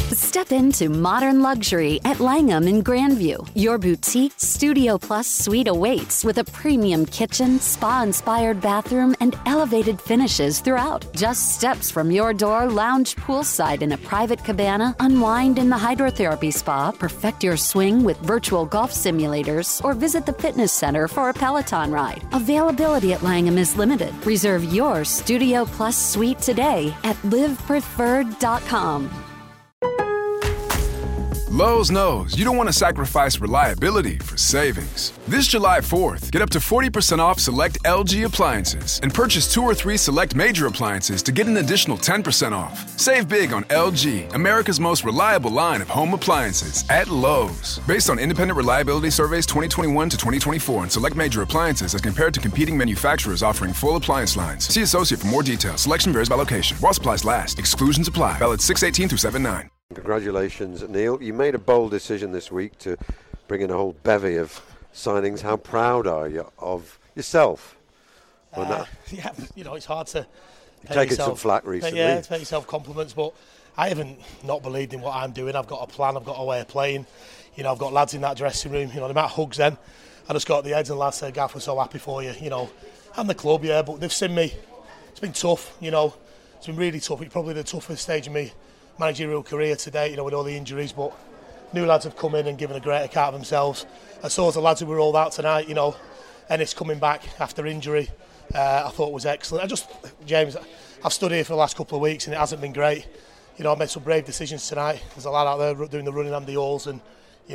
Step into modern luxury at Langham in Grandview. Your boutique Studio Plus suite awaits with a premium kitchen, spa-inspired bathroom, and elevated finishes throughout. Just steps from your door, lounge poolside in a private cabana, unwind in the hydrotherapy spa, perfect your swing with virtual golf simulators, or visit the fitness center for a Peloton ride. Availability at Langham is limited. Reserve your Studio Plus suite today at livepreferred.com. Lowe's knows you don't want to sacrifice reliability for savings. This July 4th, get up to 40% off select LG appliances and purchase 2 or 3 select major appliances to get an additional 10% off. Save big on LG, America's most reliable line of home appliances at Lowe's. Based on independent reliability surveys 2021 to 2024 and select major appliances as compared to competing manufacturers offering full appliance lines. See associate for more details. Selection varies by location. While supplies last. Exclusions apply. Valid 6/18 through 7/9. Congratulations, Neil. You made a bold decision this week to bring in a whole bevy of signings. How proud are you of yourself? Yeah, it's hard to You've taken some flack recently. Yeah, to pay yourself compliments, but I haven't not believed in what I'm doing. I've got a plan, I've got a way of playing. I've got lads in that dressing room, the amount of hugs then. I just got the heads and lads said, Gaff, we're so happy for you, and the club, but they've seen me. It's been tough, it's been really tough. It's probably the toughest stage of me managerial career today, with all the injuries, but new lads have come in and given a great account of themselves. And so as the lads who were all out tonight, Ennis coming back after injury, I thought was excellent. James, I've stood here for the last couple of weeks and it hasn't been great. I made some brave decisions tonight. There's a lad out there doing the running and the halls, and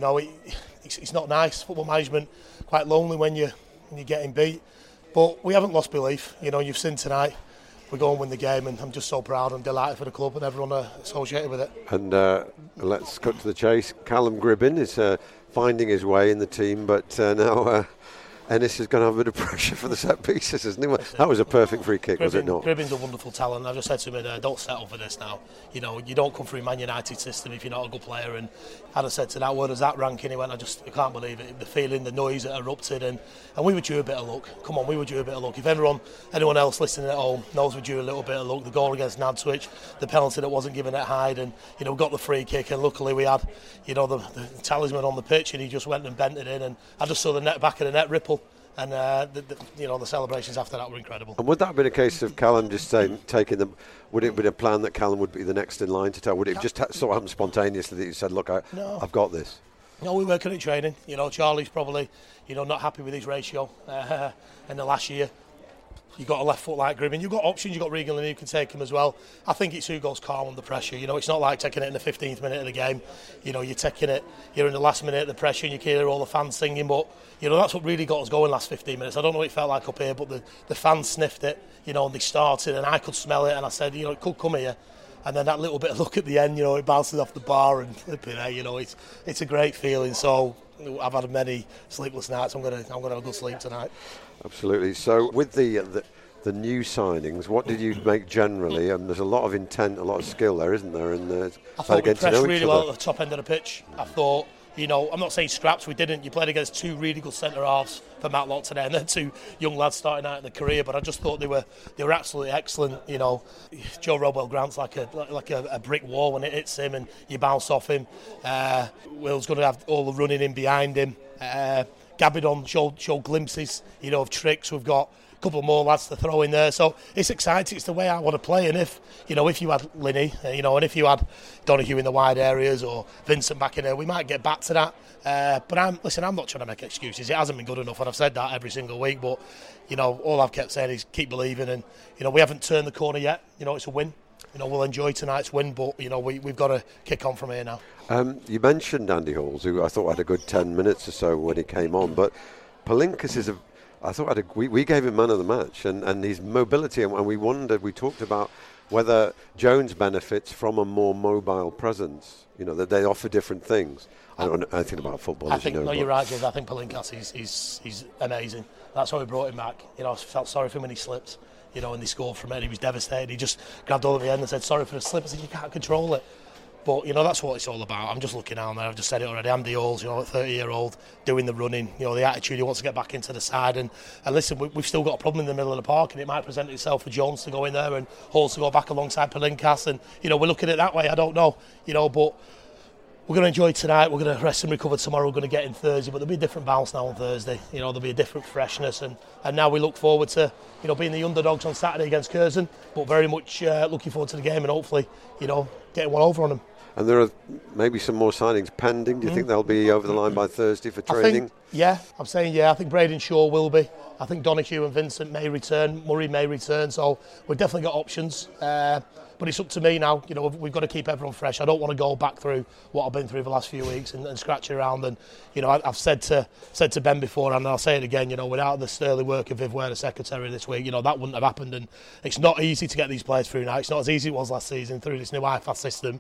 it's not nice. Football management, quite lonely when you're getting beat. But we haven't lost belief. You've seen tonight. We go and win the game, and I'm just so proud and delighted for the club and everyone associated with it. And let's cut to the chase. Callum Gribbin is finding his way in the team, but now Ennis is going to have a bit of pressure for the set pieces, isn't he? That was a perfect free kick, was it not? Gribbin's a wonderful talent. I just said to him, don't settle for this now. You don't come through Man United system if you're not a good player. And I said to that, where does that rank? And he went, I can't believe it. The feeling, the noise that erupted, and we were due a bit of luck. Come on, we were due a bit of luck. If anyone else listening at home knows we're due a little bit of luck, the goal against Nantwich, the penalty that wasn't given at Hyde, and we got the free kick, and luckily we had the talisman on the pitch, and he just went and bent it in, and I just saw the back of the net ripple. And the celebrations after that were incredible. And would that have been a case of Callum just taking them? Would it have been a plan that Callum would be the next in line to tell? Would it have just sort of happened spontaneously that you said, look, I've got this? No, we work on it training. Charlie's probably not happy with his ratio in the last year. You've got a left foot like Gribbin. You've got options. You've got Regan and you can take him as well. I think it's who goes calm under pressure. It's not like taking it in the 15th minute of the game. You're taking it, you're in the last minute of the pressure and you can hear all the fans singing. But, that's what really got us going last 15 minutes. I don't know what it felt like up here, but the fans sniffed it, and they started and I could smell it and I said, it could come here. And then that little bit of luck at the end, it bounces off the bar and flipping it, it's a great feeling. So I've had many sleepless nights. I'm gonna have a good sleep tonight. Absolutely. So with the new signings, what did you make generally? And there's a lot of intent, a lot of skill there, isn't there? And I thought we pressed really well at the top end of the pitch. I thought, I'm not saying scraps, we didn't. You played against 2 really good centre halves for Matlock today, and then 2 young lads starting out in their career. But I just thought they were absolutely excellent. Joe Rodwell Grant's like a brick wall when it hits him, and you bounce off him. Will's going to have all the running in behind him. Gabidon showed glimpses, of tricks. We've got a couple more lads to throw in there, so it's exciting. It's the way I want to play. And if you had Linney, and if you had Donahue in the wide areas or Vincent back in there, we might get back to that. But I'm not trying to make excuses. It hasn't been good enough, and I've said that every single week. But all I've kept saying is keep believing, and we haven't turned the corner yet. It's a win. We'll enjoy tonight's win, but we've got to kick on from here now. You mentioned Andy Halls, who I thought had a good 10 minutes or so when he came on, but Palinkas we gave him man of the match, and his mobility, and we talked about whether Jones benefits from a more mobile presence, that they offer different things. I don't know anything about football, you're right, James. I think Palinkas he's amazing. That's why we brought him back. I felt sorry for him when he slipped. And they scored from it. He was devastated. He just grabbed all at the end and said, sorry for the slip. I said, you can't control it. But, that's what it's all about. I'm just looking down there. I've just said it already. Andy Halls, a 30-year-old, doing the running, the attitude, he wants to get back into the side. And listen, we've still got a problem in the middle of the park, and it might present itself for Jones to go in there and Halls to go back alongside Palinkas. And, we're looking at it that way. I don't know, but we're going to enjoy tonight. We're going to rest and recover tomorrow. We're going to get in Thursday, but there'll be a different bounce now on Thursday. There'll be a different freshness, and now we look forward to being the underdogs on Saturday against Curzon, but very much looking forward to the game and hopefully getting one over on them. And there are maybe some more signings pending. Do you think they'll be over the line by Thursday for training? I'm saying I think Braden Shaw will be. I think Donoghue and Vincent may return. Murray may return. So we've definitely got options. But it's up to me now. We've got to keep everyone fresh. I don't want to go back through what I've been through the last few weeks and scratch it around. And I've said to Ben before, and I'll say it again. Without the sterling work of Viv Ware, the secretary this week, that wouldn't have happened. And it's not easy to get these players through now. It's not as easy as it was last season through this new IFAS system.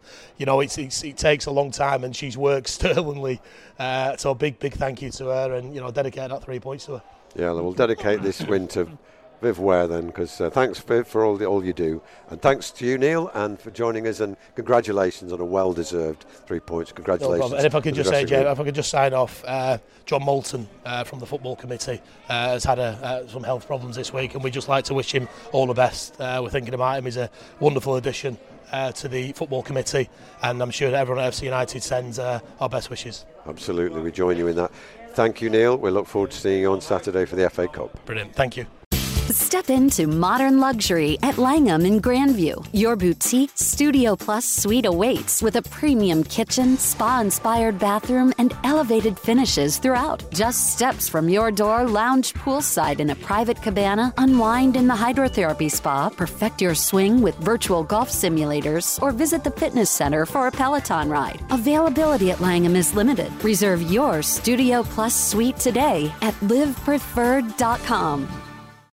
It takes a long time, and she's worked sterlingly. So a big thank you to her, and dedicate that 3 points to her. Yeah, we'll dedicate this win to Viv Ware then, because thanks, Viv, for all you do, and thanks to you, Neil, and for joining us, and congratulations on a well-deserved 3 points. Congratulations. No, and if I could just say, Jay, if I could just sign off, John Moulton from the football committee has had some health problems this week, and we'd just like to wish him all the best. We're thinking about him. He's a wonderful addition to the football committee, and I'm sure that everyone at FC United sends our best wishes. Absolutely, we join you in that. Thank you, Neil. We look forward to seeing you on Saturday for the FA Cup. Brilliant, thank you. Step into modern luxury at Langham in Grandview. Your boutique Studio Plus suite awaits with a premium kitchen, spa-inspired bathroom, and elevated finishes throughout. Just steps from your door, lounge poolside in a private cabana, unwind in the hydrotherapy spa, perfect your swing with virtual golf simulators, or visit the fitness center for a Peloton ride. Availability at Langham is limited. Reserve your Studio Plus suite today at livepreferred.com.